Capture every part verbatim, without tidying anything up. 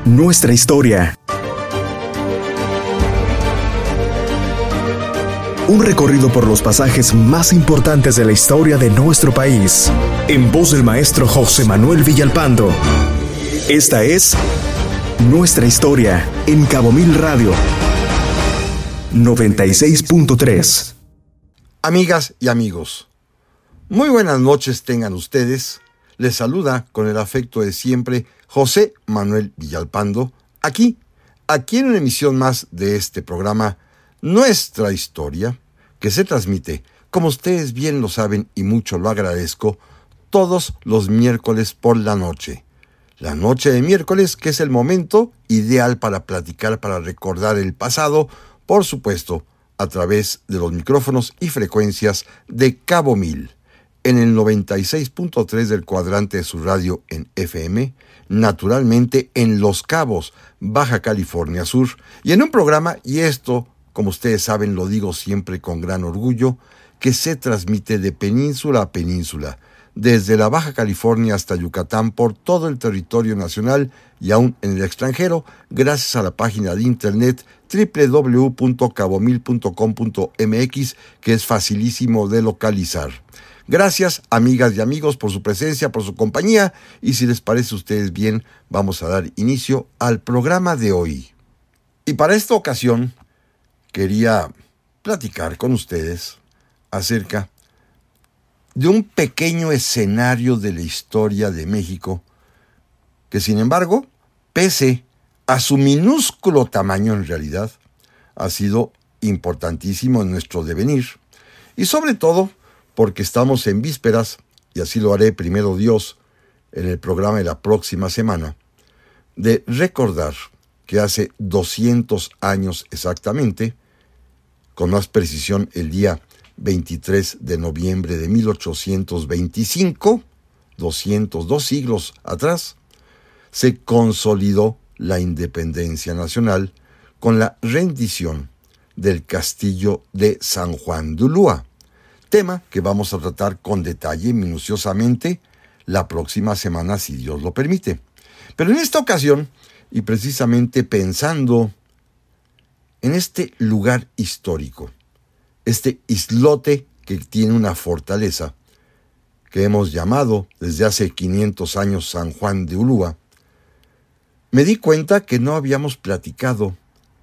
Nuestra historia. Un recorrido por los pasajes más importantes de la historia de nuestro país. En voz del maestro José Manuel Villalpando. Esta es Nuestra Historia en Cabo Mil Radio noventa y seis punto tres. Amigas y amigos, muy buenas noches tengan ustedes. Les saluda con el afecto de siempre José Manuel Villalpando, aquí, aquí en una emisión más de este programa Nuestra Historia, que se transmite, como ustedes bien lo saben y mucho lo agradezco, todos los miércoles por la noche. La noche de miércoles, que es el momento ideal para platicar, para recordar el pasado, por supuesto, a través de los micrófonos y frecuencias de Cabo Mil, en el noventa y seis punto tres del cuadrante de su radio en F M, naturalmente en Los Cabos, Baja California Sur, y en un programa, y esto, como ustedes saben, lo digo siempre con gran orgullo, que se transmite de península a península, desde la Baja California hasta Yucatán, por todo el territorio nacional y aún en el extranjero, gracias a la página de internet doble u doble u doble u punto cabo mil punto com punto m x, que es facilísimo de localizar. Gracias, amigas y amigos, por su presencia, por su compañía, y si les parece a ustedes bien, vamos a dar inicio al programa de hoy. Y para esta ocasión, quería platicar con ustedes acerca de un pequeño escenario de la historia de México que, sin embargo, pese a su minúsculo tamaño en realidad, ha sido importantísimo en nuestro devenir, y sobre todo porque estamos en vísperas, y así lo haré primero Dios en el programa de la próxima semana, de recordar que hace doscientos años exactamente, con más precisión el día veintitrés de noviembre de mil ochocientos veinticinco, doscientos dos siglos atrás, se consolidó la independencia nacional con la rendición del castillo de San Juan de Ulúa, tema que vamos a tratar con detalle minuciosamente la próxima semana, si Dios lo permite. Pero en esta ocasión, y precisamente pensando en este lugar histórico, este islote que tiene una fortaleza que hemos llamado desde hace quinientos años San Juan de Ulúa, me di cuenta que no habíamos platicado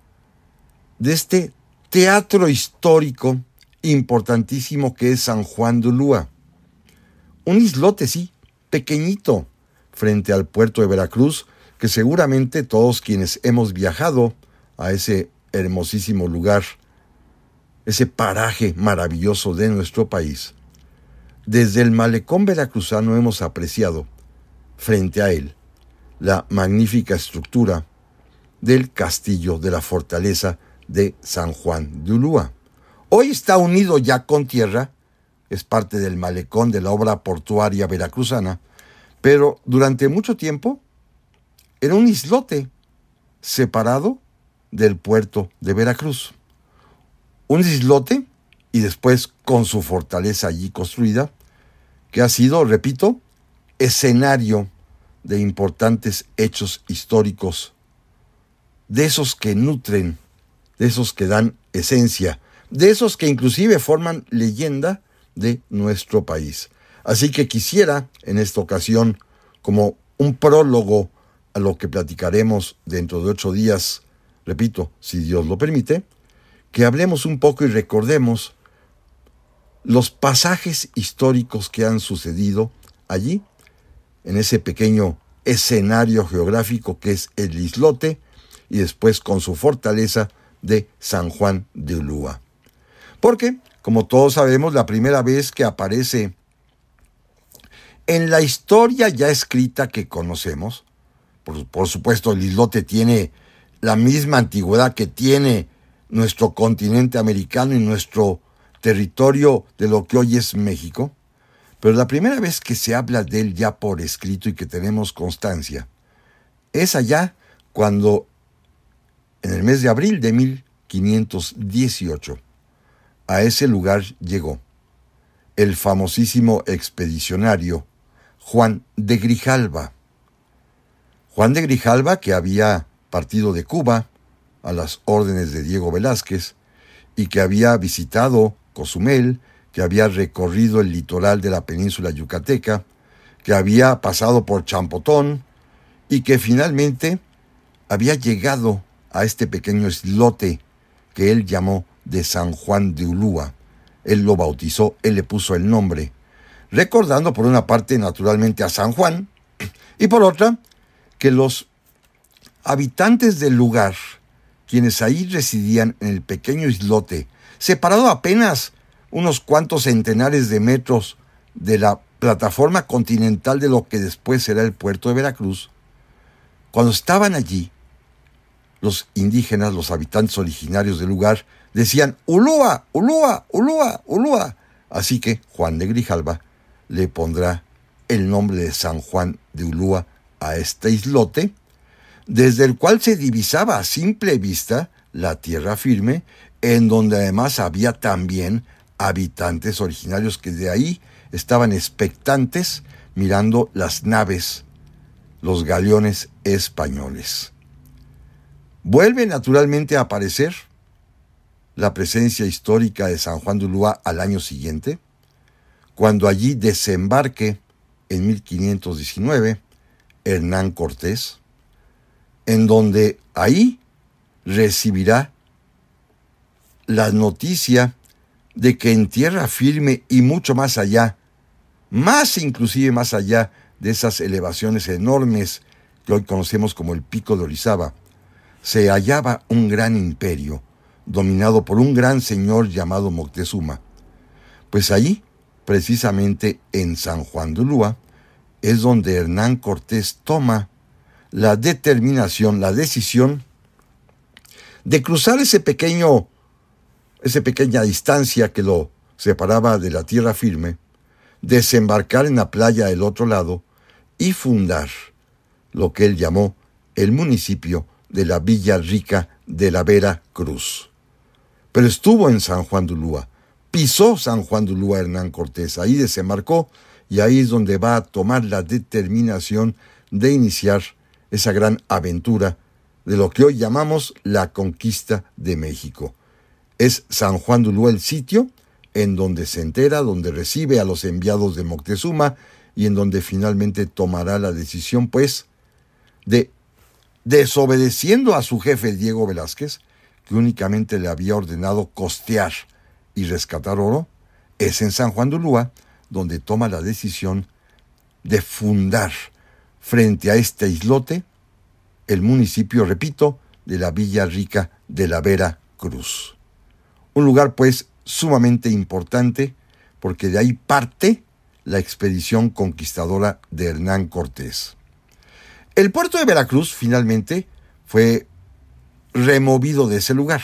de este teatro histórico importantísimo que es San Juan de Ulúa. Un islote, sí, pequeñito, frente al puerto de Veracruz, que seguramente todos quienes hemos viajado a ese hermosísimo lugar, ese paraje maravilloso de nuestro país, desde el malecón veracruzano hemos apreciado, frente a él, la magnífica estructura del castillo de la fortaleza de San Juan de Ulúa. Hoy está unido ya con tierra, es parte del malecón de la obra portuaria veracruzana, pero durante mucho tiempo era un islote separado del puerto de Veracruz. Un islote, y después con su fortaleza allí construida, que ha sido, repito, escenario de importantes hechos históricos, de esos que nutren, de esos que dan esencia, de esos que inclusive forman leyenda de nuestro país. Así que quisiera, en esta ocasión, como un prólogo a lo que platicaremos dentro de ocho días, repito, si Dios lo permite, que hablemos un poco y recordemos los pasajes históricos que han sucedido allí, en ese pequeño escenario geográfico que es el islote, y después con su fortaleza de San Juan de Ulúa. Porque, como todos sabemos, la primera vez que aparece en la historia ya escrita que conocemos, por, por supuesto el islote tiene la misma antigüedad que tiene nuestro continente americano y nuestro territorio de lo que hoy es México, pero la primera vez que se habla de él ya por escrito y que tenemos constancia es allá cuando, en el mes de abril de mil quinientos dieciocho, a ese lugar llegó el famosísimo expedicionario Juan de Grijalva. Juan de Grijalva, que había partido de Cuba a las órdenes de Diego Velázquez y que había visitado Cozumel, que había recorrido el litoral de la península yucateca, que había pasado por Champotón y que finalmente había llegado a este pequeño islote que él llamó de San Juan de Ulúa. Él lo bautizó, él le puso el nombre, recordando por una parte naturalmente a San Juan y por otra que los habitantes del lugar, quienes ahí residían en el pequeño islote, separado apenas unos cuantos centenares de metros de la plataforma continental de lo que después será el puerto de Veracruz, cuando estaban allí, los indígenas, los habitantes originarios del lugar, decían Ulúa, Ulúa, Ulúa, Ulúa. Así que Juan de Grijalva le pondrá el nombre de San Juan de Ulúa a este islote, desde el cual se divisaba a simple vista la tierra firme, en donde además había también habitantes originarios que de ahí estaban expectantes mirando las naves, los galeones españoles. Vuelve naturalmente a aparecer la presencia histórica de San Juan de Ulúa al año siguiente, cuando allí desembarque en mil quinientos diecinueve Hernán Cortés, en donde ahí recibirá la noticia de que en tierra firme y mucho más allá, más inclusive más allá de esas elevaciones enormes que hoy conocemos como el Pico de Orizaba, se hallaba un gran imperio dominado por un gran señor llamado Moctezuma. Pues allí, precisamente en San Juan de Ulúa, es donde Hernán Cortés toma la determinación, la decisión de cruzar ese pequeño, esa pequeña distancia que lo separaba de la tierra firme, desembarcar en la playa del otro lado y fundar lo que él llamó el municipio de la Villa Rica de la Vera Cruz. Pero estuvo en San Juan de Ulúa, pisó San Juan de Ulúa Hernán Cortés, ahí desembarcó y ahí es donde va a tomar la determinación de iniciar esa gran aventura de lo que hoy llamamos la conquista de México. Es San Juan de Ulúa el sitio en donde se entera, donde recibe a los enviados de Moctezuma y en donde finalmente tomará la decisión, pues, de, desobedeciendo a su jefe Diego Velázquez, que únicamente le había ordenado costear y rescatar oro, es en San Juan de Ulúa donde toma la decisión de fundar frente a este islote el municipio, repito, de la Villa Rica de la Vera Cruz. Un lugar, pues, sumamente importante, porque de ahí parte la expedición conquistadora de Hernán Cortés. El puerto de Veracruz, finalmente, fue removido de ese lugar.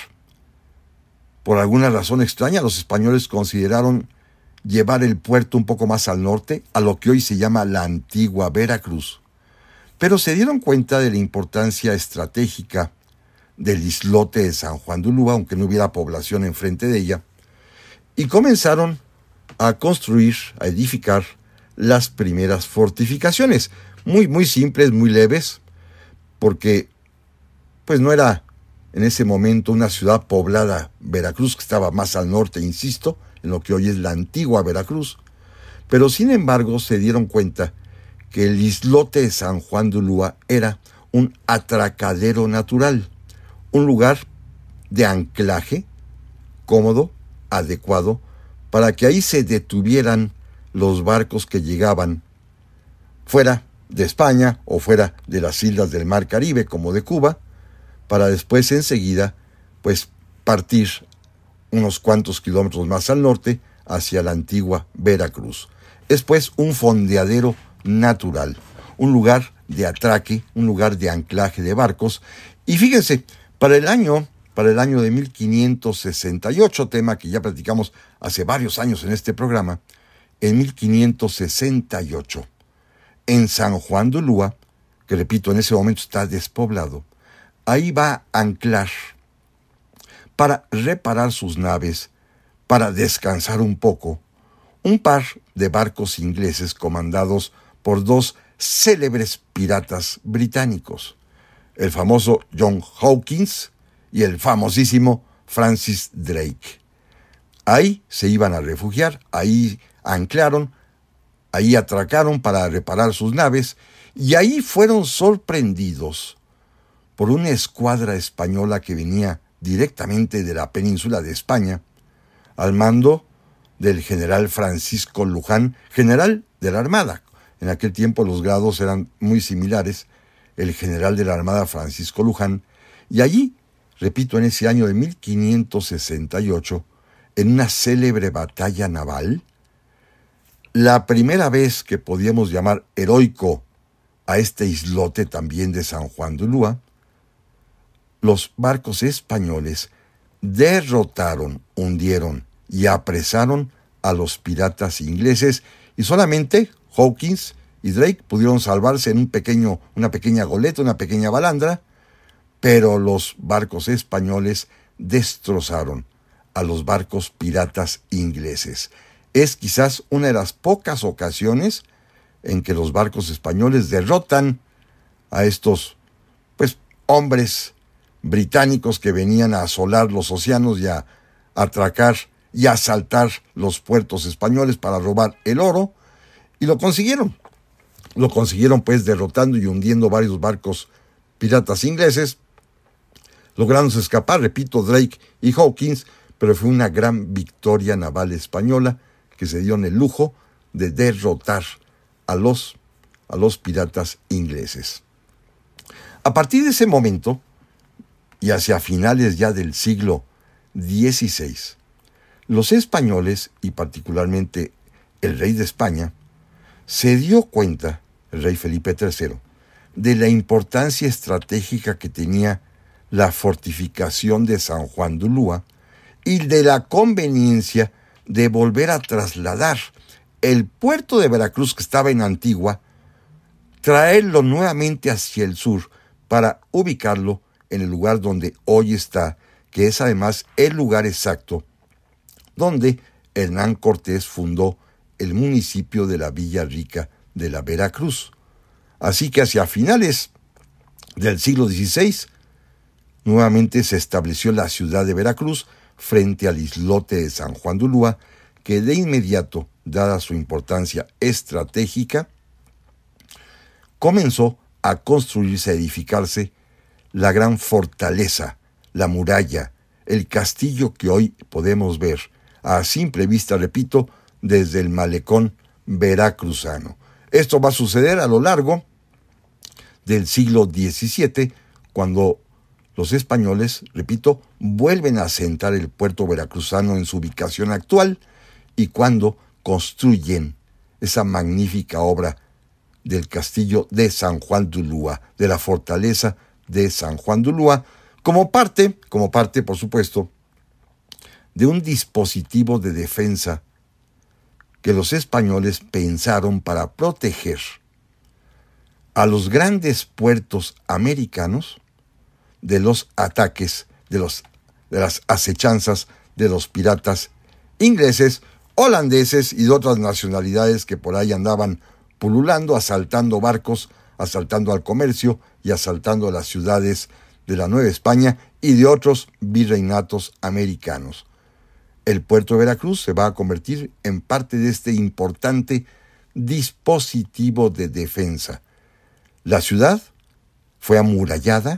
Por alguna razón extraña, los españoles consideraron llevar el puerto un poco más al norte, a lo que hoy se llama la antigua Veracruz. Pero se dieron cuenta de la importancia estratégica del islote de San Juan de Ulúa, aunque no hubiera población enfrente de ella, y comenzaron a construir, a edificar las primeras fortificaciones, muy, muy simples, muy leves, porque pues no era en ese momento una ciudad poblada, Veracruz, que estaba más al norte, insisto, en lo que hoy es la antigua Veracruz, pero sin embargo se dieron cuenta que el islote de San Juan de Ulúa era un atracadero natural, un lugar de anclaje cómodo, adecuado, para que ahí se detuvieran los barcos que llegaban fuera de España o fuera de las islas del Mar Caribe, como de Cuba, para después enseguida, pues, partir unos cuantos kilómetros más al norte hacia la antigua Veracruz. Es pues un fondeadero natural, un lugar de atraque, un lugar de anclaje de barcos. Y fíjense, para el año, para el año de mil quinientos sesenta y ocho, tema que ya platicamos hace varios años en este programa, en mil quinientos sesenta y ocho, en San Juan de Ulúa, que repito, en ese momento está despoblado, ahí va a anclar para reparar sus naves, para descansar un poco, un par de barcos ingleses comandados por dos célebres piratas británicos, el famoso John Hawkins y el famosísimo Francis Drake. Ahí se iban a refugiar, ahí anclaron, ahí atracaron para reparar sus naves y ahí fueron sorprendidos por una escuadra española que venía directamente de la península de España, al mando del general Francisco Luján, general de la Armada. En aquel tiempo los grados eran muy similares, el general de la Armada Francisco Luján, y allí, repito, en ese año de mil quinientos sesenta y ocho, en una célebre batalla naval, la primera vez que podíamos llamar heroico a este islote también de San Juan de Ulúa, los barcos españoles derrotaron, hundieron y apresaron a los piratas ingleses y solamente Hawkins y Drake pudieron salvarse en un pequeño, una pequeña goleta, una pequeña balandra, pero los barcos españoles destrozaron a los barcos piratas ingleses. Es quizás una de las pocas ocasiones en que los barcos españoles derrotan a estos, pues, hombres británicos que venían a asolar los océanos y a atracar y asaltar los puertos españoles para robar el oro, y lo consiguieron. Lo consiguieron pues derrotando y hundiendo varios barcos piratas ingleses, lográndose escapar, repito, Drake y Hawkins, pero fue una gran victoria naval española que se dio en el lujo de derrotar a los, a los piratas ingleses. A partir de ese momento, y hacia finales ya del siglo dieciséis, los españoles, y particularmente el rey de España, se dio cuenta, el rey Felipe tercero, de la importancia estratégica que tenía la fortificación de San Juan de Ulúa y de la conveniencia de volver a trasladar el puerto de Veracruz, que estaba en Antigua, traerlo nuevamente hacia el sur para ubicarlo en el lugar donde hoy está, que es además el lugar exacto donde Hernán Cortés fundó el municipio de la Villa Rica de la Veracruz. Así que hacia finales del siglo dieciséis, nuevamente se estableció la ciudad de Veracruz frente al islote de San Juan de Ulúa, que de inmediato, dada su importancia estratégica, comenzó a construirse, a edificarse la gran fortaleza, la muralla, el castillo que hoy podemos ver a simple vista, repito, desde el malecón veracruzano. Esto va a suceder a lo largo del siglo diecisiete, cuando los españoles, repito, vuelven a asentar el puerto veracruzano en su ubicación actual y cuando construyen esa magnífica obra del castillo de San Juan de Ulúa, de la fortaleza de San Juan de Ulúa, como parte, como parte, por supuesto, de un dispositivo de defensa que los españoles pensaron para proteger a los grandes puertos americanos de los ataques, de, los, de las acechanzas de los piratas ingleses, holandeses y de otras nacionalidades que por ahí andaban pululando, asaltando barcos, asaltando al comercio y asaltando a las ciudades de la Nueva España y de otros virreinatos americanos. El puerto de Veracruz se va a convertir en parte de este importante dispositivo de defensa. La ciudad fue amurallada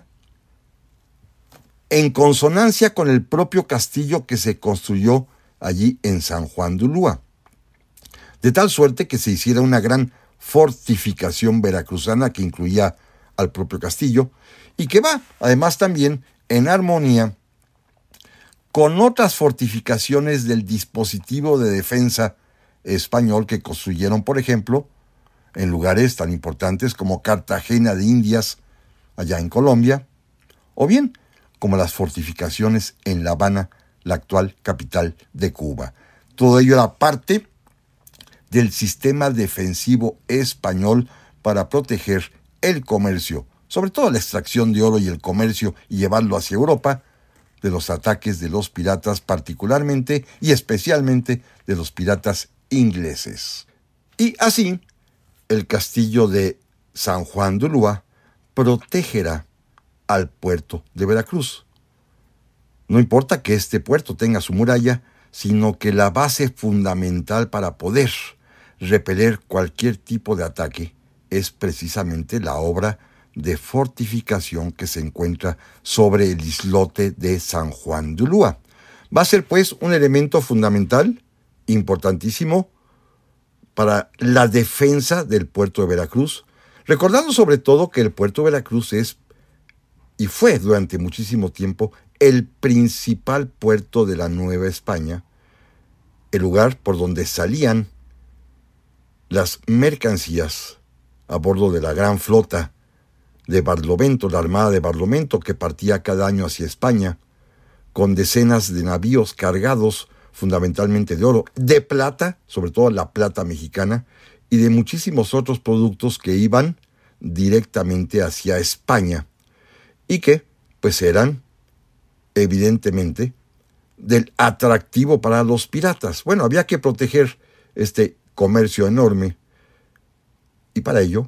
en consonancia con el propio castillo que se construyó allí en San Juan de Ulúa, de tal suerte que se hiciera una gran fortificación veracruzana que incluía al propio castillo y que va además también en armonía con otras fortificaciones del dispositivo de defensa español que construyeron, por ejemplo, en lugares tan importantes como Cartagena de Indias, allá en Colombia, o bien como las fortificaciones en La Habana, la actual capital de Cuba. Todo ello era parte del sistema defensivo español para proteger el comercio, sobre todo la extracción de oro y el comercio, y llevarlo hacia Europa, de los ataques de los piratas, particularmente y especialmente de los piratas ingleses. Y así, el castillo de San Juan de Ulúa protegerá al puerto de Veracruz. No importa que este puerto tenga su muralla, sino que la base fundamental para poder repeler cualquier tipo de ataque es precisamente la obra de fortificación que se encuentra sobre el islote de San Juan de Ulúa. Va a ser pues un elemento fundamental, importantísimo, para la defensa del puerto de Veracruz, recordando sobre todo que el puerto de Veracruz es, y fue durante muchísimo tiempo, el principal puerto de la Nueva España, el lugar por donde salían las mercancías a bordo de la gran flota de Barlovento, la Armada de Barlovento, que partía cada año hacia España, con decenas de navíos cargados fundamentalmente de oro, de plata, sobre todo la plata mexicana, y de muchísimos otros productos que iban directamente hacia España, y que, pues eran, evidentemente, del atractivo para los piratas. Bueno, había que proteger este comercio enorme, y para ello,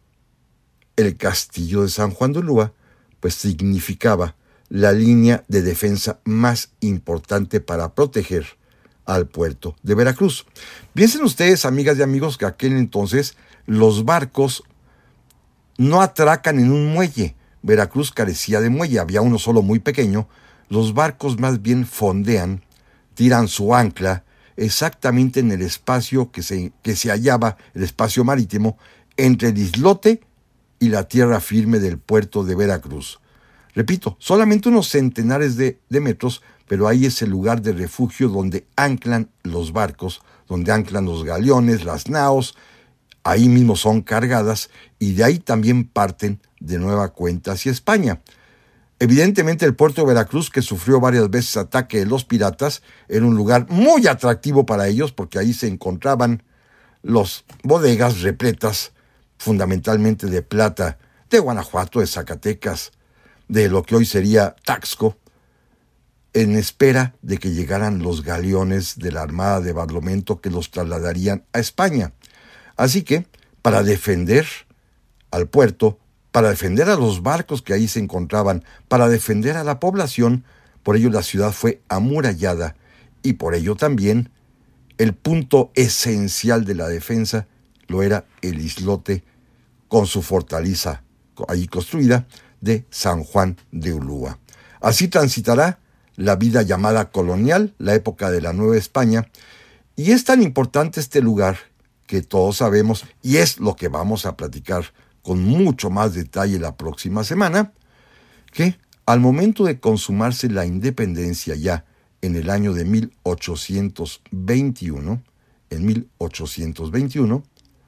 el castillo de San Juan de Ulúa, pues significaba la línea de defensa más importante para proteger al puerto de Veracruz. Piensen ustedes, amigas y amigos, que aquel entonces los barcos no atracan en un muelle. Veracruz carecía de muelle, había uno solo muy pequeño. Los barcos más bien fondean, tiran su ancla exactamente en el espacio que se, que se hallaba, el espacio marítimo, entre el islote y la tierra firme del puerto de Veracruz. Repito, solamente unos centenares de, de metros, pero ahí es el lugar de refugio donde anclan los barcos, donde anclan los galeones, las naos, ahí mismo son cargadas y de ahí también parten de nueva cuenta hacia España. Evidentemente el puerto de Veracruz, que sufrió varias veces ataque de los piratas, era un lugar muy atractivo para ellos porque ahí se encontraban las bodegas repletas fundamentalmente de plata de Guanajuato, de Zacatecas, de lo que hoy sería Taxco, en espera de que llegaran los galeones de la Armada de Barlovento que los trasladarían a España. Así que, para defender al puerto, para defender a los barcos que ahí se encontraban, para defender a la población, por ello la ciudad fue amurallada y por ello también el punto esencial de la defensa lo era el islote con su fortaleza ahí construida de San Juan de Ulúa. Así transitará la vida llamada colonial, la época de la Nueva España, y es tan importante este lugar que todos sabemos, y es lo que vamos a platicar con mucho más detalle la próxima semana, que al momento de consumarse la independencia ya en el año de mil ochocientos veintiuno, en mil ochocientos veintiuno,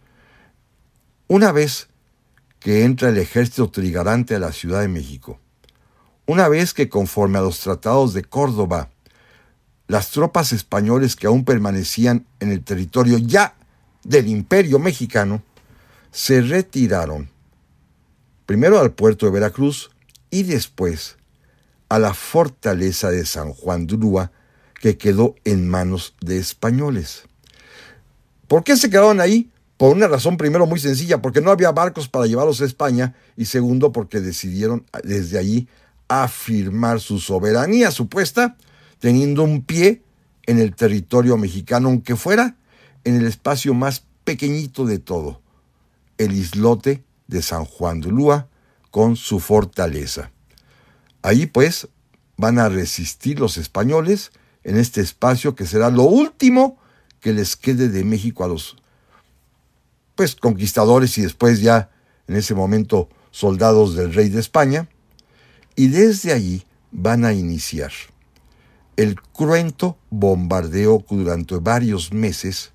una vez que entra el ejército trigarante a la Ciudad de México, una vez que conforme a los tratados de Córdoba, las tropas españoles que aún permanecían en el territorio ya del Imperio Mexicano, se retiraron primero al puerto de Veracruz y después a la fortaleza de San Juan de Ulúa, que quedó en manos de españoles. ¿Por qué se quedaron ahí? Por una razón primero muy sencilla, porque no había barcos para llevarlos a España, y segundo porque decidieron desde allí afirmar su soberanía supuesta, teniendo un pie en el territorio mexicano, aunque fuera en el espacio más pequeñito de todo, el islote de San Juan de Ulúa con su fortaleza. Ahí pues van a resistir los españoles en este espacio que será lo último que les quede de México a los pues conquistadores y después ya en ese momento soldados del rey de España, y desde allí van a iniciar el cruento bombardeo que durante varios meses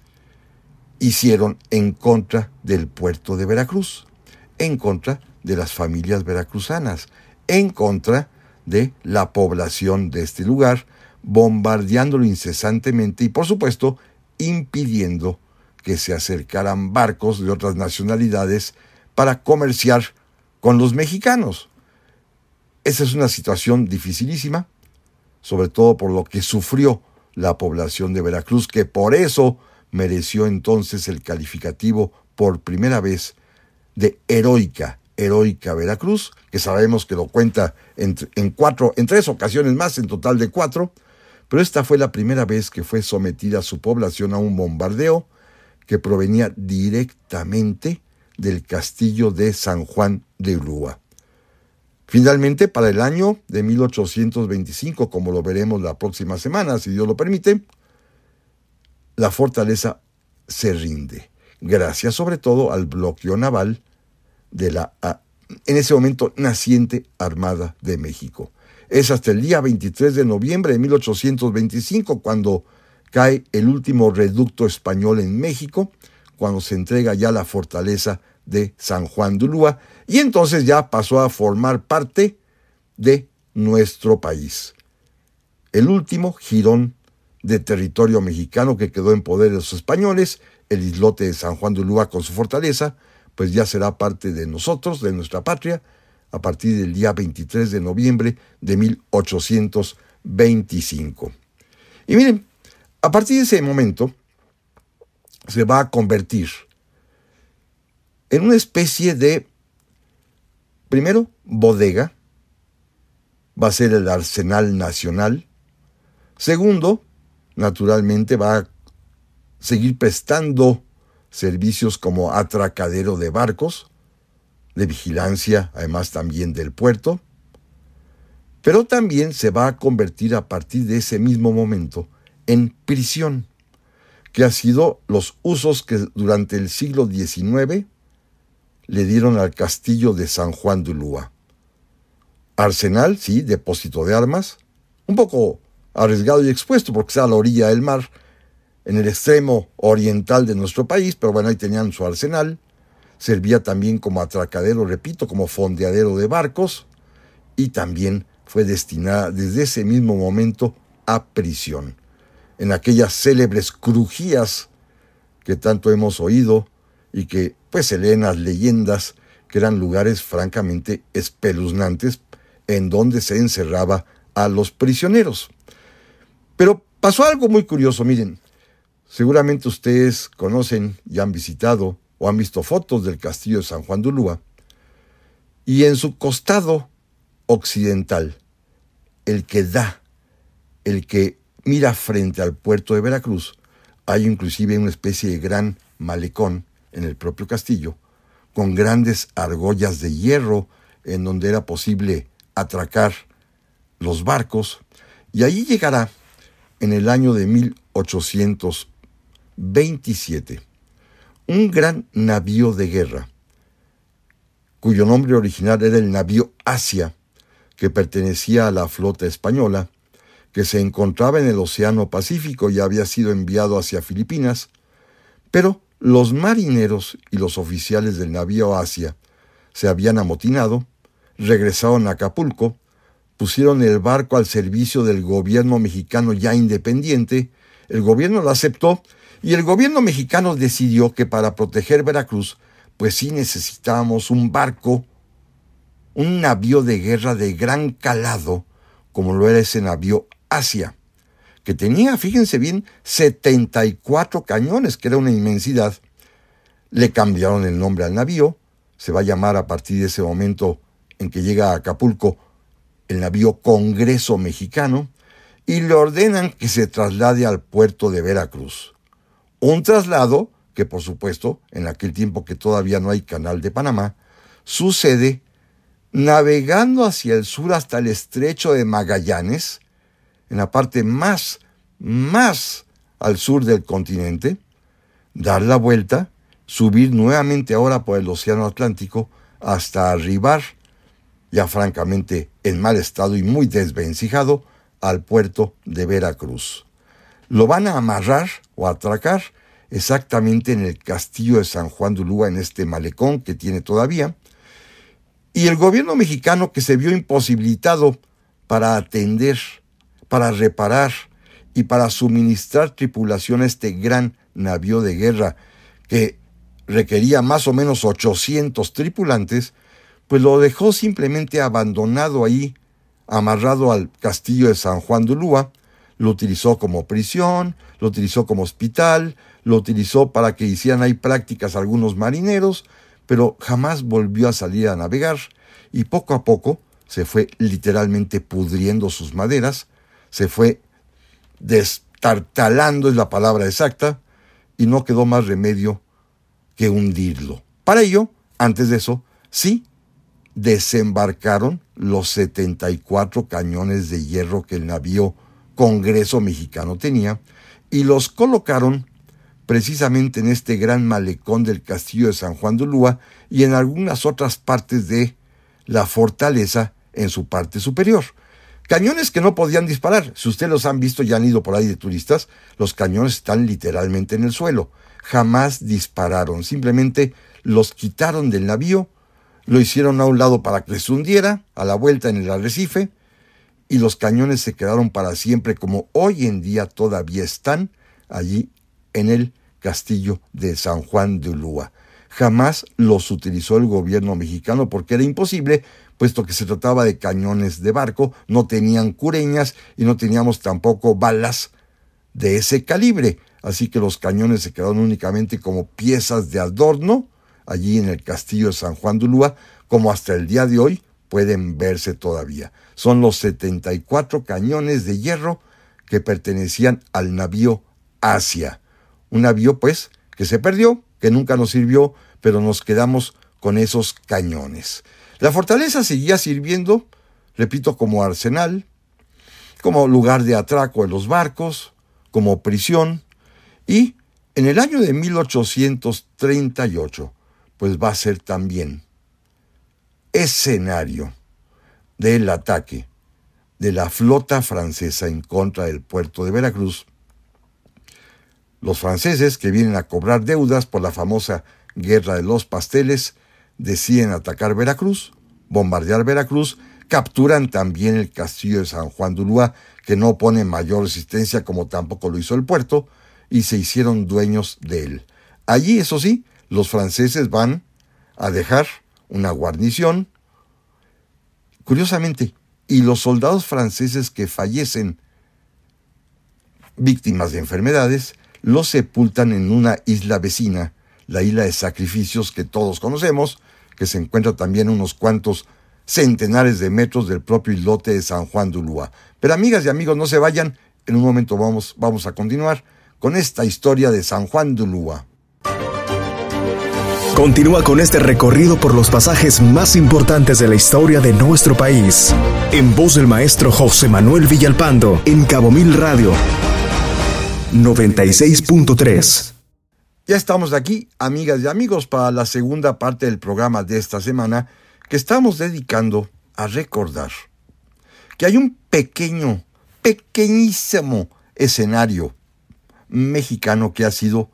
hicieron en contra del puerto de Veracruz, en contra de las familias veracruzanas, en contra de la población de este lugar, bombardeándolo incesantemente y, por supuesto, impidiendo que se acercaran barcos de otras nacionalidades para comerciar con los mexicanos. Esa es una situación dificilísima, sobre todo por lo que sufrió la población de Veracruz, que por eso mereció entonces el calificativo por primera vez de heroica, heroica Veracruz, que sabemos que lo cuenta en, en, cuatro, en tres ocasiones más, en total de cuatro, pero esta fue la primera vez que fue sometida su población a un bombardeo que provenía directamente del castillo de San Juan de Ulúa. Finalmente, para el año de mil ochocientos veinticinco, como lo veremos la próxima semana, si Dios lo permite, la fortaleza se rinde, gracias sobre todo al bloqueo naval de la, en ese momento, naciente Armada de México. Es hasta el día veintitrés de noviembre de mil ochocientos veinticinco cuando cae el último reducto español en México, cuando se entrega ya la fortaleza de San Juan de Ulúa, y entonces ya pasó a formar parte de nuestro país. El último jirón de territorio mexicano que quedó en poder de los españoles, el islote de San Juan de Ulúa con su fortaleza, pues ya será parte de nosotros, de nuestra patria, a partir del día veintitrés de noviembre de mil ochocientos veinticinco. Y miren, a partir de ese momento se va a convertir en una especie de, primero, bodega, va a ser el arsenal nacional. Segundo, naturalmente va a seguir prestando servicios como atracadero de barcos, de vigilancia, además también del puerto, pero también se va a convertir a partir de ese mismo momento en prisión, que ha sido los usos que durante el siglo diecinueve le dieron al castillo de San Juan de Ulúa. Arsenal, sí, depósito de armas, un poco arriesgado y expuesto porque está a la orilla del mar, en el extremo oriental de nuestro país, pero bueno, ahí tenían su arsenal. Servía también como atracadero, repito, como fondeadero de barcos, y también fue destinada desde ese mismo momento a prisión. En aquellas célebres crujías que tanto hemos oído y que pues se leen las leyendas, que eran lugares francamente espeluznantes en donde se encerraba a los prisioneros. Pero pasó algo muy curioso, miren, seguramente ustedes conocen y han visitado o han visto fotos del castillo de San Juan de Ulúa, y en su costado occidental, el que da, el que mira frente al puerto de Veracruz, hay inclusive una especie de gran malecón en el propio castillo, con grandes argollas de hierro en donde era posible atracar los barcos, y allí llegará en el año de mil ochocientos veintisiete un gran navío de guerra, cuyo nombre original era el navío Asia, que pertenecía a la flota española, que se encontraba en el Océano Pacífico y había sido enviado hacia Filipinas, pero los marineros y los oficiales del navío Asia se habían amotinado, regresaron a Acapulco, pusieron el barco al servicio del gobierno mexicano ya independiente, el gobierno lo aceptó, y el gobierno mexicano decidió que para proteger Veracruz, pues sí necesitábamos un barco, un navío de guerra de gran calado, como lo era ese navío Asia, que tenía, fíjense bien, setenta y cuatro cañones, que era una inmensidad. Le cambiaron el nombre al navío, se va a llamar a partir de ese momento en que llega a Acapulco el navío Congreso Mexicano, y le ordenan que se traslade al puerto de Veracruz. Un traslado que, por supuesto, en aquel tiempo que todavía no hay canal de Panamá, sucede navegando hacia el sur hasta el estrecho de Magallanes, en la parte más, más al sur del continente, dar la vuelta, subir nuevamente ahora por el Océano Atlántico hasta arribar, ya francamente en mal estado y muy desvencijado, al puerto de Veracruz. Lo van a amarrar o atracar exactamente en el castillo de San Juan de Ulúa, en este malecón que tiene todavía, y el gobierno mexicano, que se vio imposibilitado para atender, para reparar y para suministrar tripulación a este gran navío de guerra que requería más o menos ochocientos tripulantes, pues lo dejó simplemente abandonado ahí, amarrado al castillo de San Juan de Ulúa. Lo utilizó como prisión, lo utilizó como hospital, lo utilizó para que hicieran ahí prácticas algunos marineros, pero jamás volvió a salir a navegar y poco a poco se fue literalmente pudriendo sus maderas, se fue destartalando, es la palabra exacta, y no quedó más remedio que hundirlo. Para ello, antes de eso, sí desembarcaron los setenta y cuatro cañones de hierro que el navío Congreso Mexicano tenía y los colocaron precisamente en este gran malecón del castillo de San Juan de Ulúa y en algunas otras partes de la fortaleza en su parte superior. Cañones que no podían disparar. Si ustedes los han visto y han ido por ahí de turistas, los cañones están literalmente en el suelo. Jamás dispararon, simplemente los quitaron del navío, lo hicieron a un lado para que se hundiera, a la vuelta en el arrecife, y los cañones se quedaron para siempre, como hoy en día todavía están allí en el castillo de San Juan de Ulúa. Jamás los utilizó el gobierno mexicano porque era imposible, puesto que se trataba de cañones de barco, no tenían cureñas y no teníamos tampoco balas de ese calibre. Así que los cañones se quedaron únicamente como piezas de adorno allí en el castillo de San Juan de Ulúa, como hasta el día de hoy pueden verse todavía. Son los setenta y cuatro cañones de hierro que pertenecían al navío Asia. Un navío, pues, que se perdió, que nunca nos sirvió, pero nos quedamos con esos cañones. La fortaleza seguía sirviendo, repito, como arsenal, como lugar de atraco de los barcos, como prisión, y en el año de mil ochocientos treinta y ocho, pues va a ser también escenario del ataque de la flota francesa en contra del puerto de Veracruz. Los franceses, que vienen a cobrar deudas por la famosa Guerra de los Pasteles, deciden atacar Veracruz, bombardear Veracruz, capturan también el castillo de San Juan de Ulúa, que no opone mayor resistencia como tampoco lo hizo el puerto, y se hicieron dueños de él. Allí, eso sí, los franceses van a dejar una guarnición. Curiosamente, y los soldados franceses que fallecen víctimas de enfermedades, los sepultan en una isla vecina, la isla de Sacrificios, que todos conocemos, que se encuentra también a unos cuantos centenares de metros del propio islote de San Juan de Ulúa. Pero amigas y amigos, no se vayan, en un momento vamos, vamos a continuar con esta historia de San Juan de Ulúa. Continúa con este recorrido por los pasajes más importantes de la historia de nuestro país, en voz del maestro José Manuel Villalpando, en Cabo Mil Radio noventa y seis punto tres. Ya estamos aquí, amigas y amigos, para la segunda parte del programa de esta semana, que estamos dedicando a recordar que hay un pequeño, pequeñísimo escenario mexicano que ha sido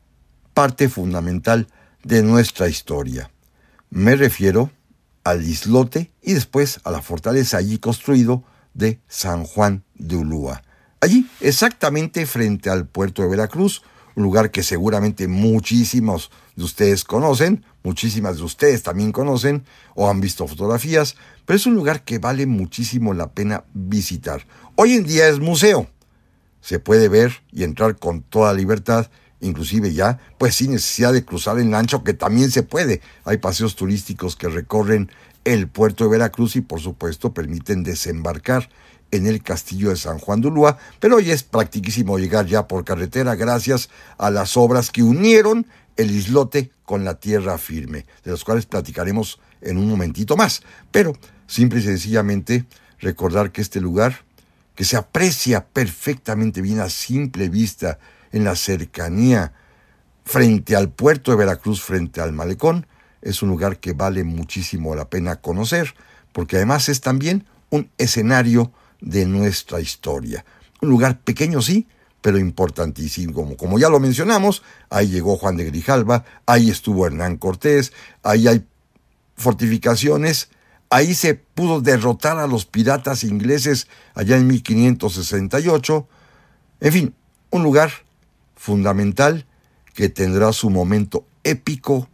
parte fundamental de nuestra historia. Me refiero al islote y después a la fortaleza allí construido de San Juan de Ulúa. Allí, exactamente frente al puerto de Veracruz, un lugar que seguramente muchísimos de ustedes conocen, muchísimas de ustedes también conocen o han visto fotografías, pero es un lugar que vale muchísimo la pena visitar. Hoy en día es museo. Se puede ver y entrar con toda libertad, inclusive ya, pues sin necesidad de cruzar el lancho, que también se puede. Hay paseos turísticos que recorren el puerto de Veracruz y por supuesto permiten desembarcar en el castillo de San Juan de Ulúa, pero hoy es practicísimo llegar ya por carretera gracias a las obras que unieron el islote con la tierra firme, de las cuales platicaremos en un momentito más. Pero simple y sencillamente recordar que este lugar, que se aprecia perfectamente bien a simple vista en la cercanía frente al puerto de Veracruz, frente al malecón, es un lugar que vale muchísimo la pena conocer, porque además es también un escenario de nuestra historia. Un lugar pequeño, sí, pero importantísimo. Como, como ya lo mencionamos, ahí llegó Juan de Grijalva, ahí estuvo Hernán Cortés, ahí hay fortificaciones, ahí se pudo derrotar a los piratas ingleses allá en mil quinientos sesenta y ocho. En fin, un lugar fundamental que tendrá su momento épico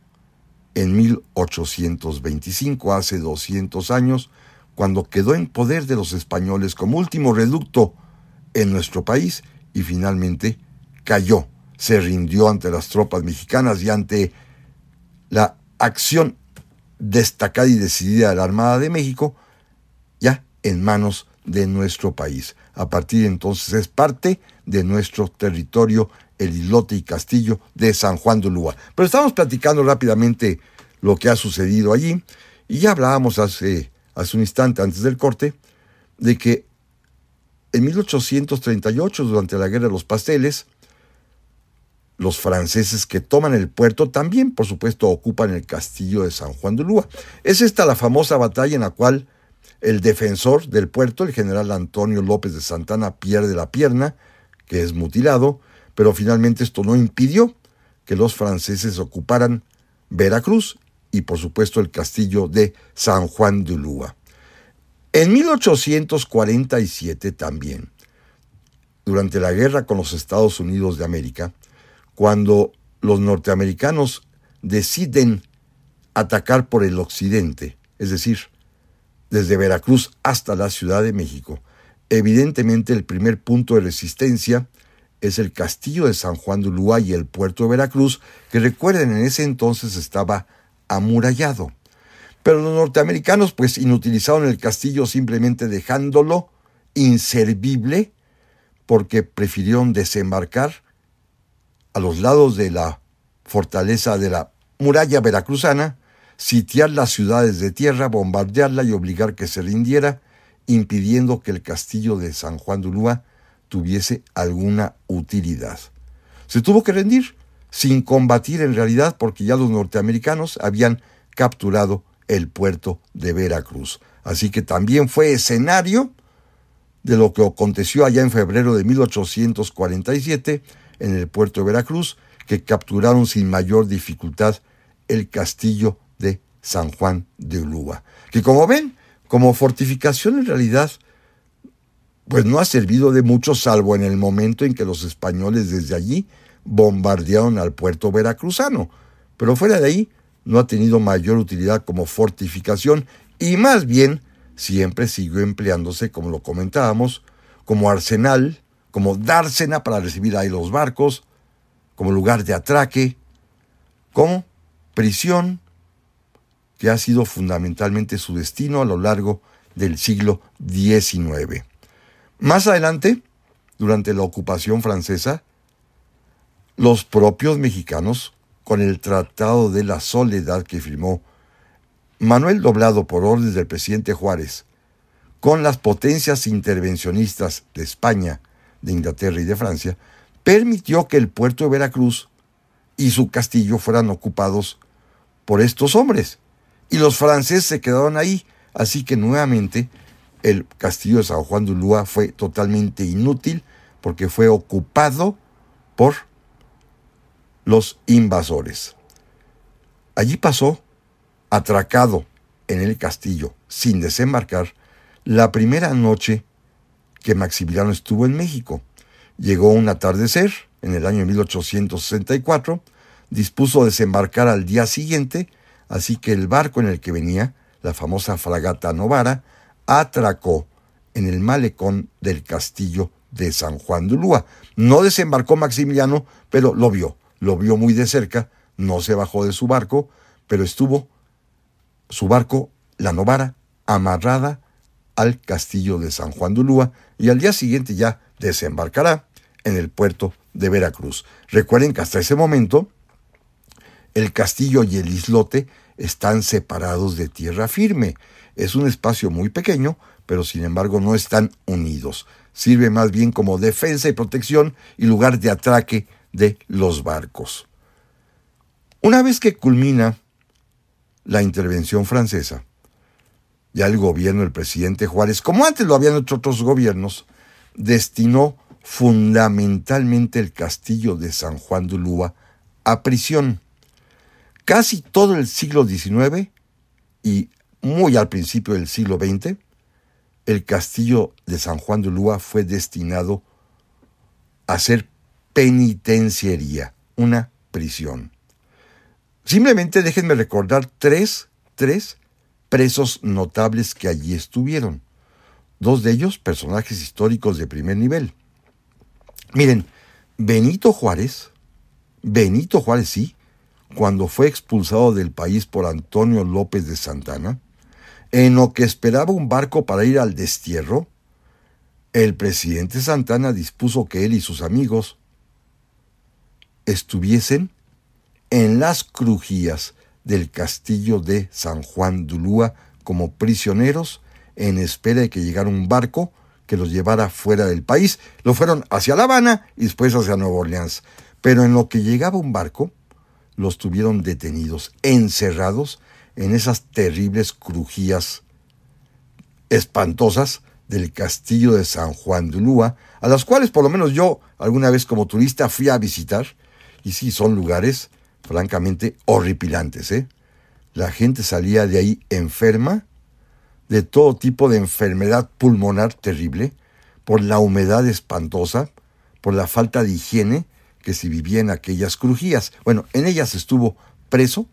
en mil ochocientos veinticinco, hace doscientos años, cuando quedó en poder de los españoles como último reducto en nuestro país y finalmente cayó, se rindió ante las tropas mexicanas y ante la acción destacada y decidida de la Armada de México, ya en manos de nuestro país. A partir de entonces es parte de nuestro territorio el islote y castillo de San Juan de Ulúa. Pero estamos platicando rápidamente lo que ha sucedido allí, y ya hablábamos hace, hace un instante antes del corte de que en mil ochocientos treinta y ocho, durante la Guerra de los Pasteles, los franceses que toman el puerto también, por supuesto, ocupan el castillo de San Juan de Ulúa. Es esta la famosa batalla en la cual el defensor del puerto, el general Antonio López de Santana, pierde la pierna, que es mutilado, pero finalmente esto no impidió que los franceses ocuparan Veracruz y, por supuesto, el castillo de San Juan de Ulúa. En mil ochocientos cuarenta y siete también, durante la guerra con los Estados Unidos de América, cuando los norteamericanos deciden atacar por el occidente, es decir, desde Veracruz hasta la Ciudad de México, evidentemente el primer punto de resistencia es el castillo de San Juan de Ulúa y el puerto de Veracruz, que recuerden en ese entonces estaba amurallado. Pero los norteamericanos pues inutilizaron el castillo simplemente dejándolo inservible, porque prefirieron desembarcar a los lados de la fortaleza de la muralla veracruzana, sitiar las ciudades de tierra, bombardearla y obligar que se rindiera, impidiendo que el castillo de San Juan de Ulúa tuviese alguna utilidad. Se tuvo que rendir, sin combatir en realidad, porque ya los norteamericanos habían capturado el puerto de Veracruz. Así que también fue escenario de lo que aconteció allá en febrero de mil ochocientos cuarenta y siete en el puerto de Veracruz, que capturaron sin mayor dificultad el castillo de San Juan de Ulúa, que como ven, como fortificación en realidad, pues no ha servido de mucho, salvo en el momento en que los españoles desde allí bombardearon al puerto veracruzano, pero fuera de ahí no ha tenido mayor utilidad como fortificación, y más bien siempre siguió empleándose, como lo comentábamos, como arsenal, como dársena para recibir ahí los barcos, como lugar de atraque, como prisión, que ha sido fundamentalmente su destino a lo largo del siglo diecinueve. Más adelante, durante la ocupación francesa, los propios mexicanos, con el Tratado de la Soledad que firmó Manuel Doblado por orden del presidente Juárez, con las potencias intervencionistas de España, de Inglaterra y de Francia, permitió que el puerto de Veracruz y su castillo fueran ocupados por estos hombres. Y los franceses se quedaron ahí, así que nuevamente el castillo de San Juan de Ulúa fue totalmente inútil porque fue ocupado por los invasores. Allí pasó, atracado en el castillo sin desembarcar, la primera noche que Maximiliano estuvo en México. Llegó un atardecer en el año mil ochocientos sesenta y cuatro, dispuso desembarcar al día siguiente, así que el barco en el que venía, la famosa fragata Novara, atracó en el malecón del castillo de San Juan de Ulúa. No desembarcó Maximiliano, pero lo vio, lo vio muy de cerca, no se bajó de su barco, pero estuvo su barco, la Novara, amarrada al castillo de San Juan de Ulúa, y al día siguiente ya desembarcará en el puerto de Veracruz. Recuerden que hasta ese momento el castillo y el islote están separados de tierra firme. Es un espacio muy pequeño, pero sin embargo no están unidos. Sirve más bien como defensa y protección y lugar de atraque de los barcos. Una vez que culmina la intervención francesa, ya el gobierno del presidente Juárez, como antes lo habían hecho otros gobiernos, destinó fundamentalmente el castillo de San Juan de Ulúa a prisión. Casi todo el siglo diecinueve y muy al principio del siglo veinte, el castillo de San Juan de Ulúa fue destinado a ser penitenciaría, una prisión. Simplemente déjenme recordar tres, tres presos notables que allí estuvieron. Dos de ellos personajes históricos de primer nivel. Miren, Benito Juárez, Benito Juárez sí, cuando fue expulsado del país por Antonio López de Santana, en lo que esperaba un barco para ir al destierro, el presidente Santana dispuso que él y sus amigos estuviesen en las crujías del castillo de San Juan de Ulúa como prisioneros en espera de que llegara un barco que los llevara fuera del país. Lo fueron hacia La Habana y después hacia Nueva Orleans. Pero en lo que llegaba un barco, los tuvieron detenidos, encerrados en esas terribles crujías espantosas del castillo de San Juan de Ulúa, a las cuales por lo menos yo alguna vez como turista fui a visitar, y sí, son lugares francamente horripilantes, ¿eh? La gente salía de ahí enferma, de todo tipo de enfermedad pulmonar terrible, por la humedad espantosa, por la falta de higiene que se vivía en aquellas crujías. Bueno, en ellas estuvo preso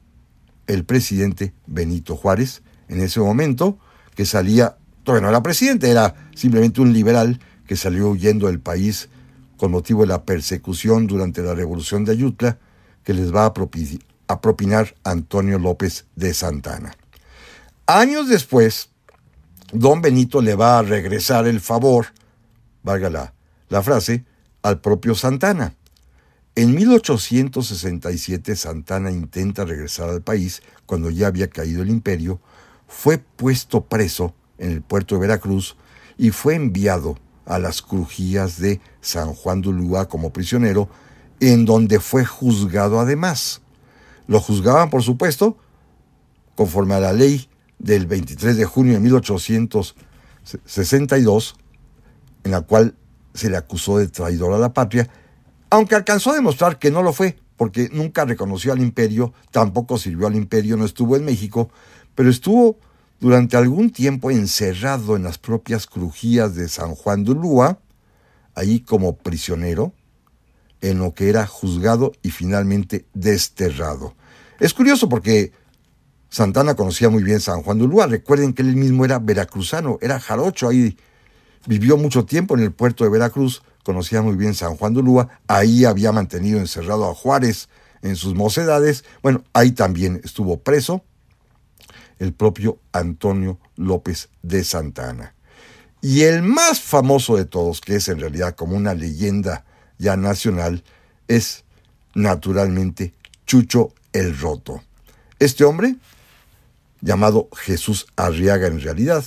el presidente Benito Juárez, en ese momento, que salía, todavía no era presidente, era simplemente un liberal que salió huyendo del país con motivo de la persecución durante la Revolución de Ayutla, que les va a, propi- a propinar Antonio López de Santana. Años después, don Benito le va a regresar el favor, valga la, la frase, al propio Santana. En mil ochocientos sesenta y siete Santana intenta regresar al país cuando ya había caído el imperio, fue puesto preso en el puerto de Veracruz y fue enviado a las crujías de San Juan de Ulúa como prisionero, en donde fue juzgado además. Lo juzgaban, por supuesto, conforme a la ley del veintitrés de junio de mil ochocientos sesenta y dos, en la cual se le acusó de traidor a la patria, aunque alcanzó a demostrar que no lo fue, porque nunca reconoció al imperio, tampoco sirvió al imperio, no estuvo en México, pero estuvo durante algún tiempo encerrado en las propias crujías de San Juan de Ulúa, ahí como prisionero, en lo que era juzgado y finalmente desterrado. Es curioso porque Santana conocía muy bien San Juan de Ulúa. Recuerden que él mismo era veracruzano, era jarocho, ahí vivió mucho tiempo en el puerto de Veracruz, conocía muy bien San Juan de Ulúa, ahí había mantenido encerrado a Juárez en sus mocedades. Bueno, ahí también estuvo preso el propio Antonio López de Santana. Y el más famoso de todos, que es en realidad como una leyenda ya nacional, es naturalmente Chucho el Roto. Este hombre, llamado Jesús Arriaga en realidad,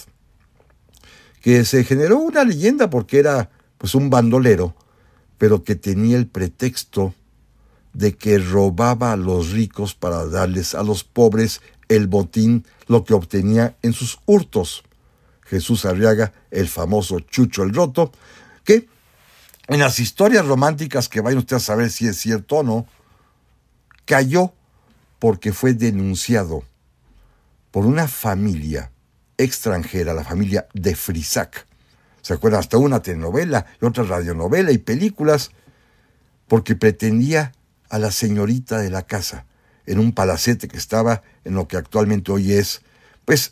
que se generó una leyenda porque era pues un bandolero, pero que tenía el pretexto de que robaba a los ricos para darles a los pobres el botín, lo que obtenía en sus hurtos. Jesús Arriaga, el famoso Chucho el Roto, que en las historias románticas, que vayan ustedes a saber si es cierto o no, cayó porque fue denunciado por una familia extranjera, la familia de Frisac. ¿Se acuerdan? Hasta una telenovela y otra radionovela y películas, porque pretendía a la señorita de la casa en un palacete que estaba en lo que actualmente hoy es, pues,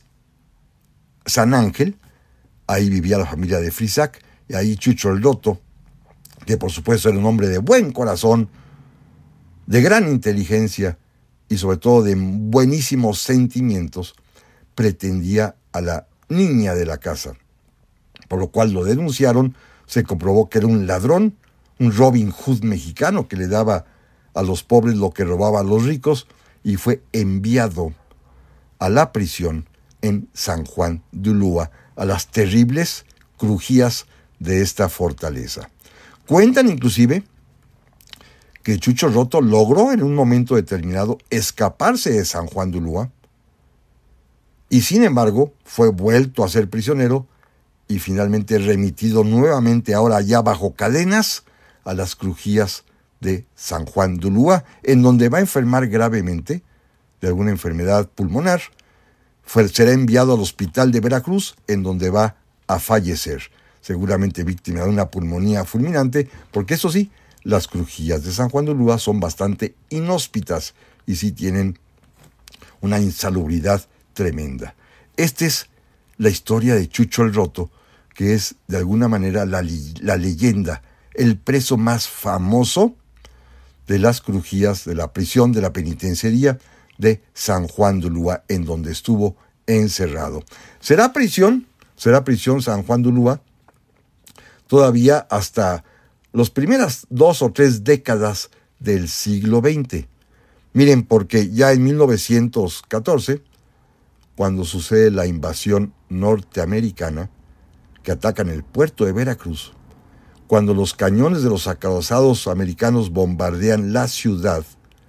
San Ángel. Ahí vivía la familia de Frisac, y ahí Chucho el Roto, que por supuesto era un hombre de buen corazón, de gran inteligencia y sobre todo de buenísimos sentimientos, pretendía a la niña de la casa, por lo cual lo denunciaron. Se comprobó que era un ladrón, un Robin Hood mexicano que le daba a los pobres lo que robaba a los ricos, y fue enviado a la prisión en San Juan de Ulúa, a las terribles crujías de esta fortaleza. Cuentan inclusive que Chucho Roto logró en un momento determinado escaparse de San Juan de Ulúa, y sin embargo fue vuelto a ser prisionero y finalmente remitido nuevamente, ahora ya bajo cadenas, a las crujías de San Juan de Ulúa, en donde va a enfermar gravemente de alguna enfermedad pulmonar. Fue, será enviado al hospital de Veracruz, en donde va a fallecer, seguramente víctima de una pulmonía fulminante, porque eso sí, las crujías de San Juan de Ulúa son bastante inhóspitas y sí tienen una insalubridad tremenda. Esta es la historia de Chucho el Roto, que es de alguna manera la, la leyenda, el preso más famoso de las crujías de la prisión de la penitenciaría de San Juan de Ulúa, en donde estuvo encerrado. Será prisión, será prisión San Juan de Ulúa todavía hasta las primeras dos o tres décadas del siglo veinte. Miren, porque ya en mil novecientos catorce, cuando sucede la invasión norteamericana, que atacan el puerto de Veracruz, cuando los cañones de los acorazados americanos bombardean la ciudad,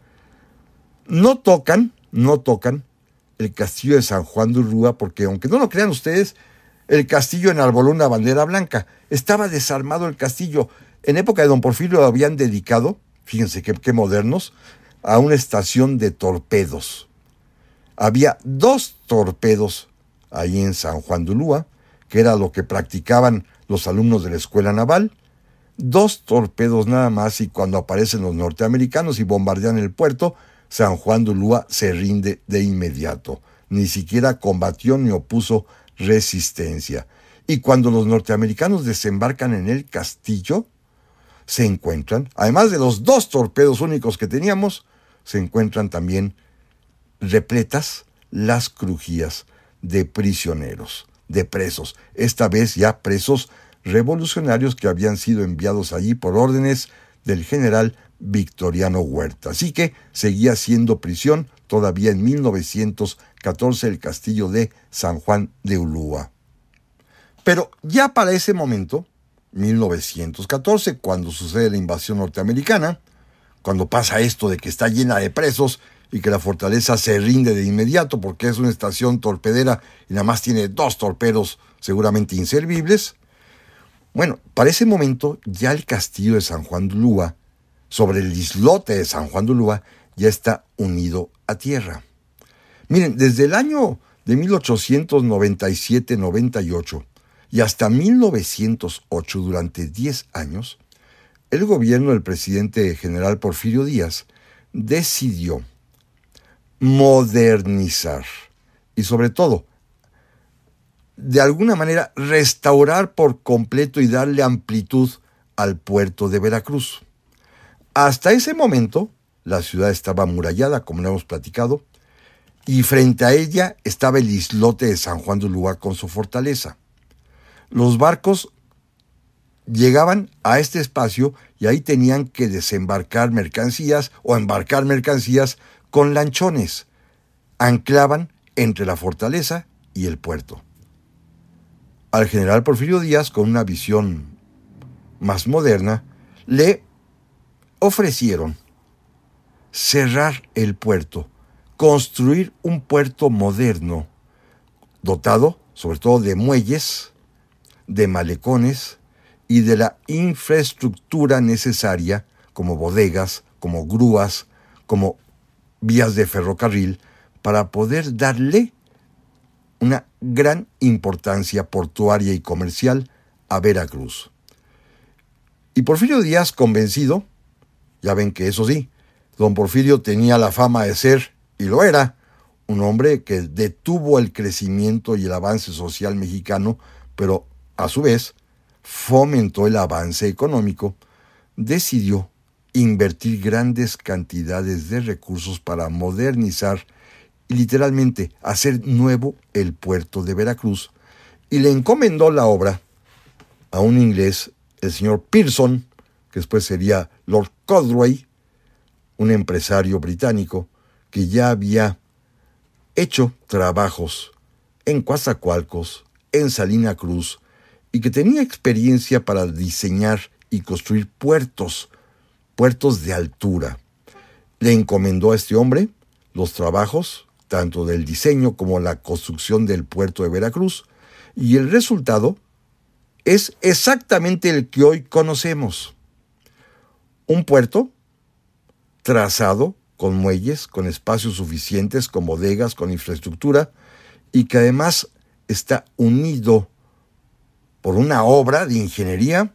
no tocan, no tocan el castillo de San Juan de Ulúa, porque aunque no lo crean ustedes, el castillo enarboló una bandera blanca. Estaba desarmado el castillo. En época de don Porfirio lo habían dedicado, fíjense qué, qué modernos, a una estación de torpedos. Había dos torpedos ahí en San Juan de Ulúa, que era lo que practicaban los alumnos de la escuela naval. Dos torpedos nada más, y cuando aparecen los norteamericanos y bombardean el puerto, San Juan de Ulúa se rinde de inmediato. Ni siquiera combatió ni opuso resistencia. Y cuando los norteamericanos desembarcan en el castillo, se encuentran, además de los dos torpedos únicos que teníamos, se encuentran también repletas las crujías de prisioneros, de presos, esta vez ya presos revolucionarios que habían sido enviados allí por órdenes del general Victoriano Huerta. Así que seguía siendo prisión todavía en mil novecientos catorce el castillo de San Juan de Ulúa. Pero ya para ese momento, mil novecientos catorce, cuando sucede la invasión norteamericana, cuando pasa esto de que está llena de presos y que la fortaleza se rinde de inmediato porque es una estación torpedera y nada más tiene dos torpedos seguramente inservibles, bueno, para ese momento ya el castillo de San Juan de Ulúa, sobre el islote de San Juan de Ulúa, ya está unido a tierra. Miren, desde el año de mil ochocientos noventa y siete noventa y ocho y hasta mil novecientos ocho, durante diez años, el gobierno del presidente general Porfirio Díaz decidió modernizar y sobre todo, de alguna manera, restaurar por completo y darle amplitud al puerto de Veracruz. Hasta ese momento, la ciudad estaba amurallada, como lo hemos platicado, y frente a ella estaba el islote de San Juan de Ulúa con su fortaleza. Los barcos llegaban a este espacio y ahí tenían que desembarcar mercancías o embarcar mercancías con lanchones. Anclaban entre la fortaleza y el puerto. Al general Porfirio Díaz, con una visión más moderna, le ofrecieron cerrar el puerto, construir un puerto moderno, dotado sobre todo de muelles, de malecones y de la infraestructura necesaria, como bodegas, como grúas, como vías de ferrocarril, para poder darle una gran importancia portuaria y comercial a Veracruz. Y Porfirio Díaz, convencido, ya ven que eso sí, don Porfirio tenía la fama de ser, y lo era, un hombre que detuvo el crecimiento y el avance social mexicano, pero a su vez fomentó el avance económico, decidió invertir grandes cantidades de recursos para modernizar y literalmente hacer nuevo el puerto de Veracruz, y le encomendó la obra a un inglés, el señor Pearson, que después sería Lord Codway, un empresario británico que ya había hecho trabajos en Coatzacoalcos, en Salina Cruz, y que tenía experiencia para diseñar y construir puertos, puertos de altura. Le encomendó a este hombre los trabajos, tanto del diseño como la construcción del puerto de Veracruz, y el resultado es exactamente el que hoy conocemos. Un puerto trazado con muelles, con espacios suficientes, con bodegas, con infraestructura, y que además está unido por una obra de ingeniería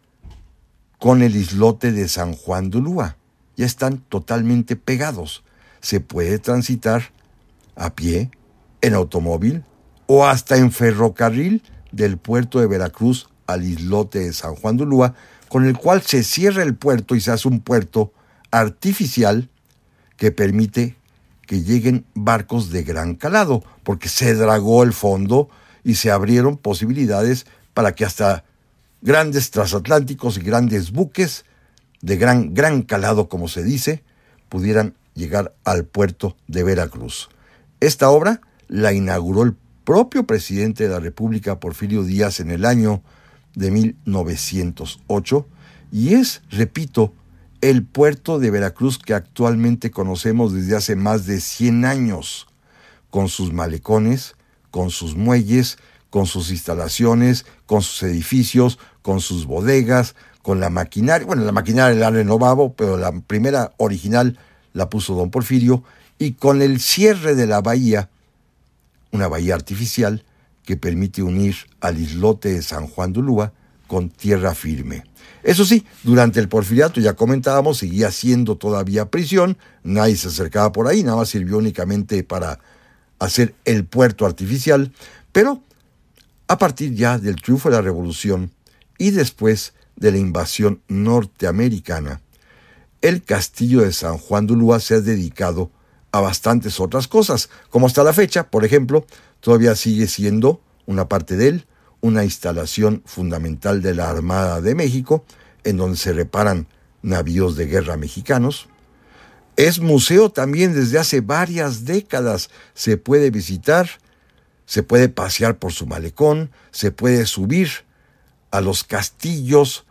con el islote de San Juan de Ulúa. Ya están totalmente pegados. Se puede transitar a pie, en automóvil o hasta en ferrocarril del puerto de Veracruz al islote de San Juan de Ulúa, con el cual se cierra el puerto y se hace un puerto artificial que permite que lleguen barcos de gran calado, porque se dragó el fondo y se abrieron posibilidades para que hasta grandes transatlánticos y grandes buques de gran, gran calado, como se dice, pudieran llegar al puerto de Veracruz. Esta obra la inauguró el propio presidente de la República, Porfirio Díaz, en el año de mil novecientos ocho, y es, repito, el puerto de Veracruz que actualmente conocemos desde hace más de cien años, con sus malecones, con sus muelles, con sus instalaciones, con sus edificios, con sus bodegas, con la maquinaria. Bueno, la maquinaria la han renovado, pero la primera original la puso don Porfirio, y con el cierre de la bahía, una bahía artificial que permite unir al islote de San Juan de Ulúa con tierra firme. Eso sí, durante el porfiriato, ya comentábamos, seguía siendo todavía prisión, nadie se acercaba por ahí, nada más sirvió únicamente para hacer el puerto artificial, pero a partir ya del triunfo de la Revolución y después de la invasión norteamericana, el castillo de San Juan de Ulúa se ha dedicado a bastantes otras cosas, como hasta la fecha, por ejemplo, todavía sigue siendo una parte de él, una instalación fundamental de la Armada de México, en donde se reparan navíos de guerra mexicanos. Es museo también desde hace varias décadas. Se puede visitar, se puede pasear por su malecón, se puede subir a los castillos,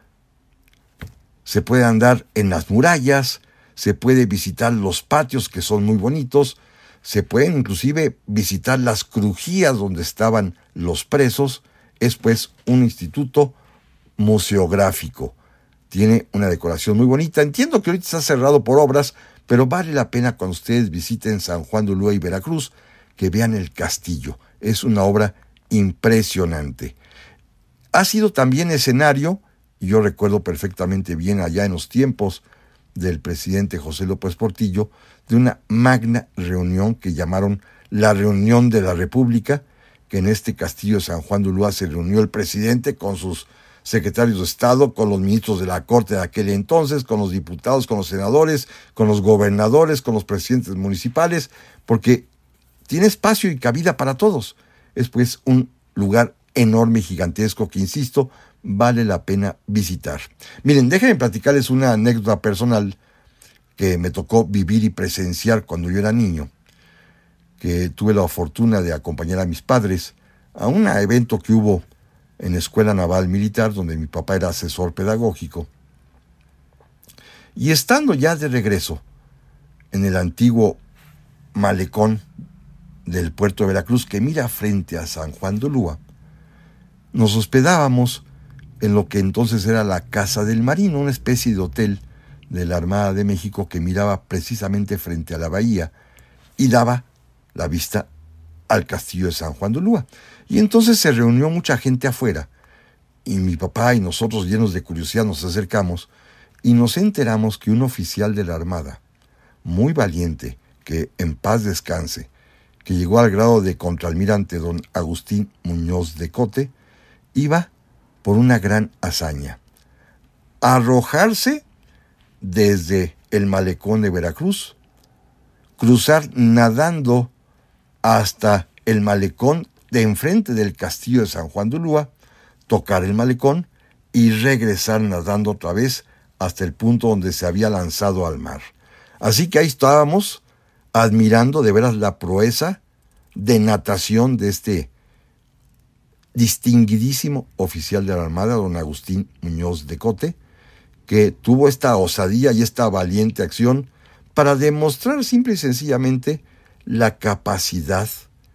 se puede andar en las murallas, se puede visitar los patios, que son muy bonitos, se pueden inclusive visitar las crujías donde estaban los presos. Es pues un instituto museográfico. Tiene una decoración muy bonita. Entiendo que ahorita está cerrado por obras, pero vale la pena cuando ustedes visiten San Juan de Ulúa y Veracruz que vean el castillo. Es una obra impresionante. Ha sido también escenario, y yo recuerdo perfectamente bien allá en los tiempos del presidente José López Portillo, de una magna reunión que llamaron la Reunión de la República, que en este castillo de San Juan de Ulúa se reunió el presidente con sus secretarios de Estado, con los ministros de la Corte de aquel entonces, con los diputados, con los senadores, con los gobernadores, con los presidentes municipales, porque tiene espacio y cabida para todos. Es pues un lugar enorme y gigantesco que, insisto, vale la pena visitar. Miren, déjenme platicarles una anécdota personal que me tocó vivir y presenciar cuando yo era niño, que tuve la fortuna de acompañar a mis padres a un evento que hubo en la Escuela Naval Militar, donde mi papá era asesor pedagógico. Y estando ya de regreso en el antiguo malecón del puerto de Veracruz, que mira frente a San Juan de Ulúa, nos hospedábamos en lo que entonces era la Casa del Marino, una especie de hotel de la Armada de México que miraba precisamente frente a la bahía y daba la vista al castillo de San Juan de Ulúa. Y entonces se reunió mucha gente afuera, y mi papá y nosotros, llenos de curiosidad, nos acercamos y nos enteramos que un oficial de la Armada, muy valiente, que en paz descanse, que llegó al grado de contraalmirante, don Agustín Muñoz de Cote, iba por una gran hazaña: arrojarse desde el malecón de Veracruz, cruzar nadando hasta el malecón de enfrente del castillo de San Juan de Ulúa, tocar el malecón y regresar nadando otra vez hasta el punto donde se había lanzado al mar. Así que ahí estábamos admirando de veras la proeza de natación de este distinguidísimo oficial de la Armada, don Agustín Muñoz de Cote, que tuvo esta osadía y esta valiente acción para demostrar simple y sencillamente la capacidad,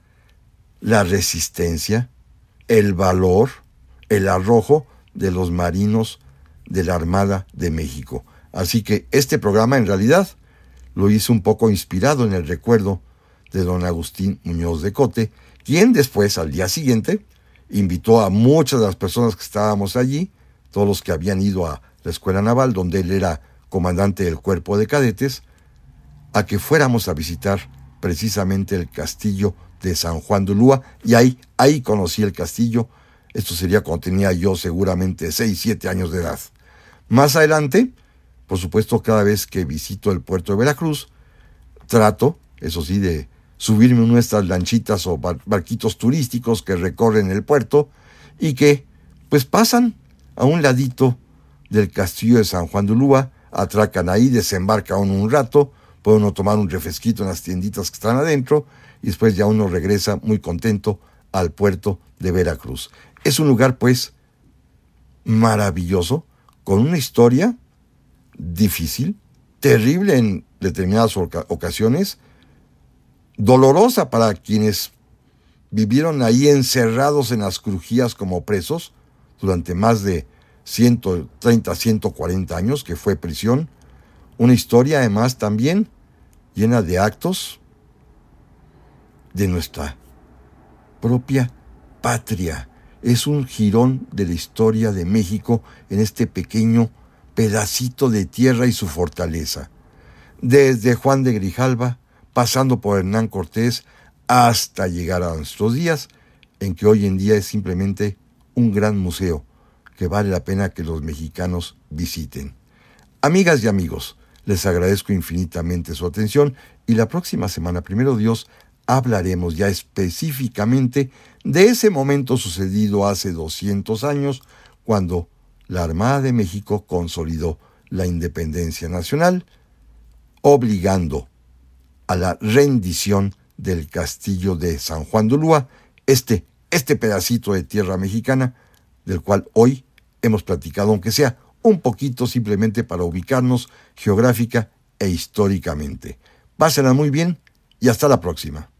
la resistencia, el valor, el arrojo de los marinos de la Armada de México. Así que este programa en realidad lo hice un poco inspirado en el recuerdo de don Agustín Muñoz de Cote, quien después, al día siguiente, invitó a muchas de las personas que estábamos allí, todos los que habían ido a la Escuela Naval, donde él era comandante del cuerpo de cadetes, a que fuéramos a visitar precisamente el castillo de San Juan de Ulúa, y ahí, ahí conocí el castillo. Esto sería cuando tenía yo seguramente seis, siete años de edad. Más adelante, Por supuesto, cada vez que visito el puerto de Veracruz, trato, eso sí, de subirme en nuestras lanchitas o bar- barquitos turísticos que recorren el puerto y que, pues, pasan a un ladito del castillo de San Juan de Ulúa, atracan ahí, desembarca uno un rato, puede uno tomar un refresquito en las tienditas que están adentro y después ya uno regresa muy contento al puerto de Veracruz. Es un lugar, pues, maravilloso, con una historia difícil, terrible en determinadas oca- ocasiones, dolorosa para quienes vivieron ahí encerrados en las crujías como presos durante más de ciento treinta, ciento cuarenta años, que fue prisión. Una historia además también llena de actos de nuestra propia patria. Es un jirón de la historia de México en este pequeño pedacito de tierra y su fortaleza. Desde Juan de Grijalva, pasando por Hernán Cortés, hasta llegar a nuestros días, en que hoy en día es simplemente un gran museo que vale la pena que los mexicanos visiten. Amigas y amigos, les agradezco infinitamente su atención y la próxima semana, primero Dios, hablaremos ya específicamente de ese momento sucedido hace doscientos años, cuando la Armada de México consolidó la independencia nacional, obligando a la rendición del castillo de San Juan de Ulúa, este, este pedacito de tierra mexicana, del cual hoy hemos platicado, aunque sea un poquito simplemente para ubicarnos geográfica e históricamente. Pásenla muy bien y hasta la próxima.